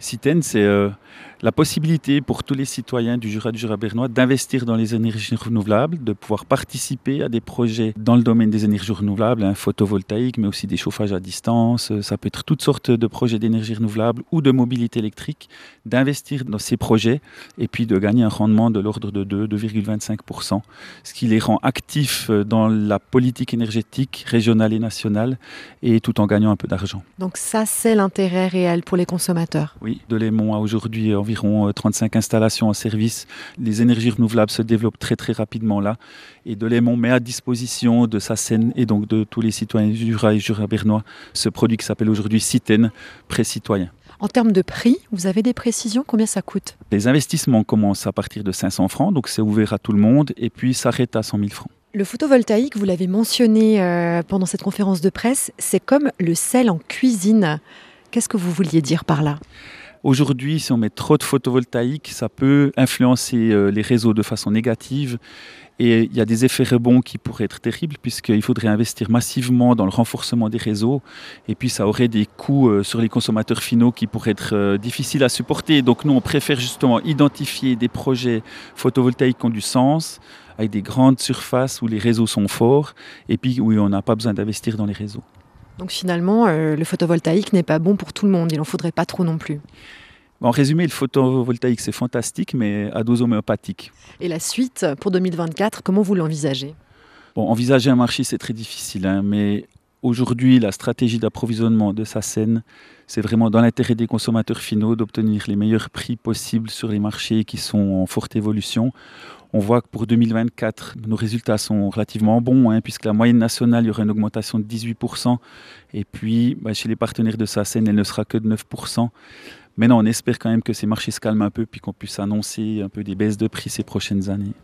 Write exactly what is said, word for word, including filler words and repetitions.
Citen, c'est euh, la possibilité pour tous les citoyens du Jura du Jura bernois d'investir dans les énergies renouvelables, de pouvoir participer à des projets dans le domaine des énergies renouvelables, hein, photovoltaïque, mais aussi des chauffages à distance. Ça peut être toutes sortes de projets d'énergie renouvelable ou de mobilité électrique, d'investir dans ces projets et puis de gagner un rendement de l'ordre de deux, deux virgule vingt-cinq pour cent, ce qui les rend actifs dans la politique énergétique régionale et nationale et tout en gagnant un peu d'argent. Donc ça, c'est l'intérêt réel pour les consommateurs. Oui, Delémont a aujourd'hui environ trente-cinq installations en service. Les énergies renouvelables se développent très très rapidement là. Et Delémont met à disposition de Sassen et donc de tous les citoyens du Jura et Jura bernois ce produit qui s'appelle aujourd'hui Citen, prêt citoyen. En termes de prix, vous avez des précisions? Combien ça coûte? Les investissements commencent à partir de cinq cents francs, donc c'est ouvert à tout le monde, et puis s'arrête à cent mille francs. Le photovoltaïque, vous l'avez mentionné euh, pendant cette conférence de presse, c'est comme le sel en cuisine. Qu'est-ce que vous vouliez dire par là? Aujourd'hui, si on met trop de photovoltaïque, ça peut influencer euh, les réseaux de façon négative. Et il y a des effets rebonds qui pourraient être terribles puisqu'il faudrait investir massivement dans le renforcement des réseaux. Et puis ça aurait des coûts euh, sur les consommateurs finaux qui pourraient être euh, difficiles à supporter. Donc nous, on préfère justement identifier des projets photovoltaïques qui ont du sens, avec des grandes surfaces où les réseaux sont forts et puis où on n'a pas besoin d'investir dans les réseaux. Donc finalement, euh, le photovoltaïque n'est pas bon pour tout le monde, il n'en faudrait pas trop non plus. En résumé, le photovoltaïque, c'est fantastique, mais à dose homéopathique. Et la suite, pour deux mille vingt-quatre, comment vous l'envisagez? Bon, envisager un marché, c'est très difficile, hein, mais aujourd'hui, la stratégie d'approvisionnement de Sassen, c'est vraiment dans l'intérêt des consommateurs finaux d'obtenir les meilleurs prix possibles sur les marchés qui sont en forte évolution. On voit que pour deux mille vingt-quatre, nos résultats sont relativement bons, hein, puisque la moyenne nationale, il y aura une augmentation de dix-huit pour cent. Et puis, bah, chez les partenaires de Sassen, elle ne sera que de neuf pour cent. Maintenant, on espère quand même que ces marchés se calment un peu, puis qu'on puisse annoncer un peu des baisses de prix ces prochaines années.